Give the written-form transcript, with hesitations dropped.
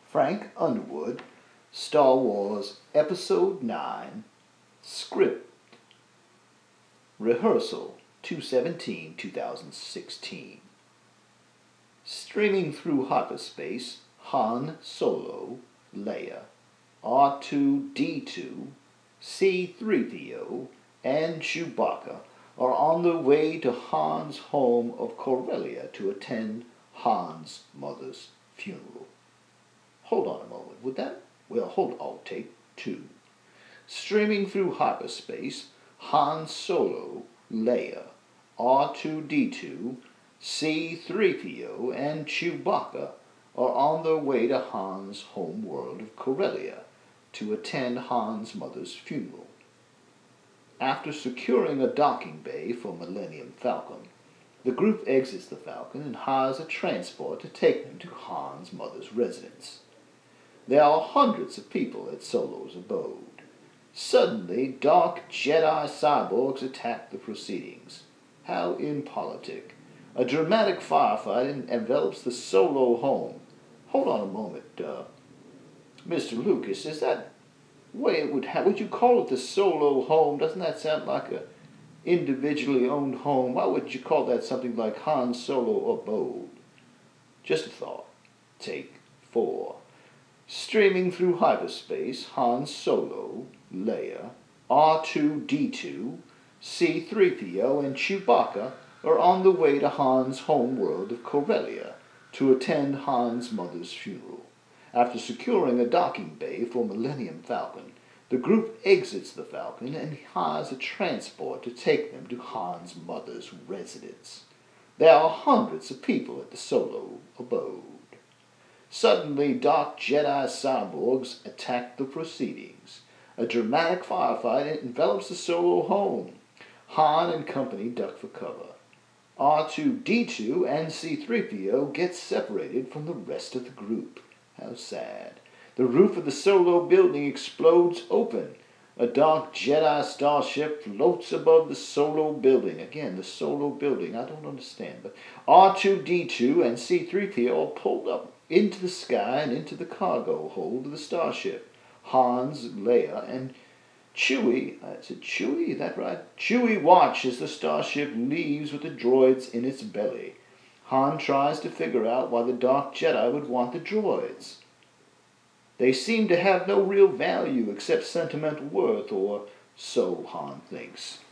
Frank Underwood, Star Wars Episode 9, Script, Rehearsal 2/17/2016. Streaming through hyperspace, Han Solo, Leia, R2-D2, C-3PO, and Chewbacca are on their way to Han's home of Corellia to attend Han's mother's funeral. Hold on a moment, would that? Well, hold on, take two. Streaming through hyperspace, Han Solo, Leia, R2-D2, C-3PO, and Chewbacca are on their way to Han's home world of Corellia to attend Han's mother's funeral. After securing a docking bay for Millennium Falcon, the group exits the Falcon and hires a transport to take them to Han's mother's residence. There are hundreds of people at Solo's abode. Suddenly, dark Jedi cyborgs attack the proceedings. How impolitic. A dramatic firefight envelops the Solo home. Hold on a moment, Mr. Lucas, is that way it would you call it the Solo home? Doesn't that sound like a individually owned home? Why would you call that something like Han Solo abode? Just a thought. Take 4. Streaming through hyperspace, Han Solo, Leia, R2-D2, C-3PO, and Chewbacca are on the way to Han's home world of Corellia to attend Han's mother's funeral. After securing a docking bay for Millennium Falcon, the group exits the Falcon and hires a transport to take them to Han's mother's residence. There are hundreds of people at the Solo abode. Suddenly, dark Jedi cyborgs attack the proceedings. A dramatic firefight envelops the Solo home. Han and company duck for cover. R2-D2 and C-3PO get separated from the rest of the group. How sad. The roof of the Solo building explodes open. A dark Jedi starship floats above the Solo building. Again, the Solo building, I don't understand. But R2-D2 and C-3PO are pulled up into the sky and into the cargo hold of the starship. Hans, Leia, and Chewie, is it Chewie? Is that right? Chewie watch as the starship leaves with the droids in its belly. Han tries to figure out why the Dark Jedi would want the droids. They seem to have no real value except sentimental worth, or so Han thinks.